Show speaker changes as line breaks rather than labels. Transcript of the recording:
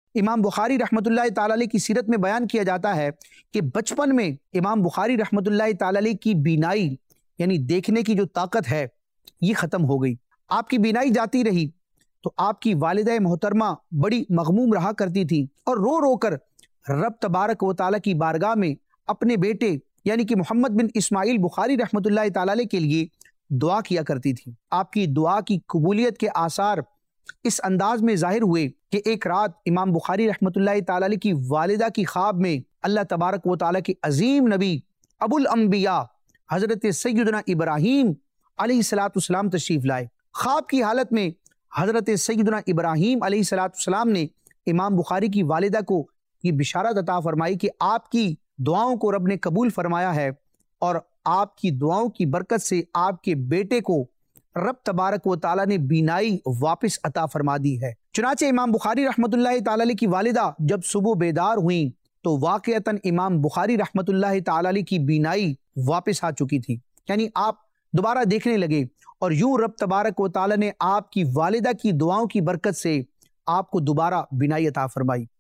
امام بخاری رحمۃ اللہ تعالی علیہ کی سیرت میں بیان کیا جاتا ہے کہ بچپن میں امام بخاری رحمۃ اللہ تعالی علیہ کی بینائی یعنی دیکھنے کی جو طاقت ہے یہ ختم ہو گئی، آپ کی بینائی جاتی رہی تو آپ کی والدہ محترمہ بڑی مغموم رہا کرتی تھی اور رو رو کر رب تبارک و تعالیٰ کی بارگاہ میں اپنے بیٹے یعنی کہ محمد بن اسماعیل بخاری رحمۃ اللہ تعالی علیہ کے لیے دعا کیا کرتی تھی۔ آپ کی دعا کی قبولیت کے آثار اس انداز میں ظاہر ہوئے کہ ایک رات امام بخاری رحمۃ اللہ تعالی علیہ کی والدہ کی خواب میں اللہ تبارک و تعالیٰ کے عظیم نبی ابو الانبیاء حضرت سیدنا ابراہیم علیہ الصلوۃ والسلام تشریف لائے۔ خواب کی حالت میں حضرت سیدنا ابراہیم علیہ الصلوۃ والسلام نے امام بخاری کی والدہ کو یہ بشارت عطا فرمائی کہ آپ کی دعاؤں کو رب نے قبول فرمایا ہے اور آپ کی دعاؤں کی برکت سے آپ کے بیٹے کو رب تبارک و تعالیٰ نے بینائی واپس عطا فرما دی ہے۔ چنانچہ امام بخاری رحمۃ اللہ تعالی علیہ کی والدہ جب صبح بیدار ہوئیں تو واقعتاً امام بخاری رحمۃ اللہ تعالی علیہ کی بینائی واپس آ چکی تھی، یعنی آپ دوبارہ دیکھنے لگے اور یوں رب تبارک و تعالیٰ نے آپ کی والدہ کی دعاؤں کی برکت سے آپ کو دوبارہ بینائی عطا فرمائی۔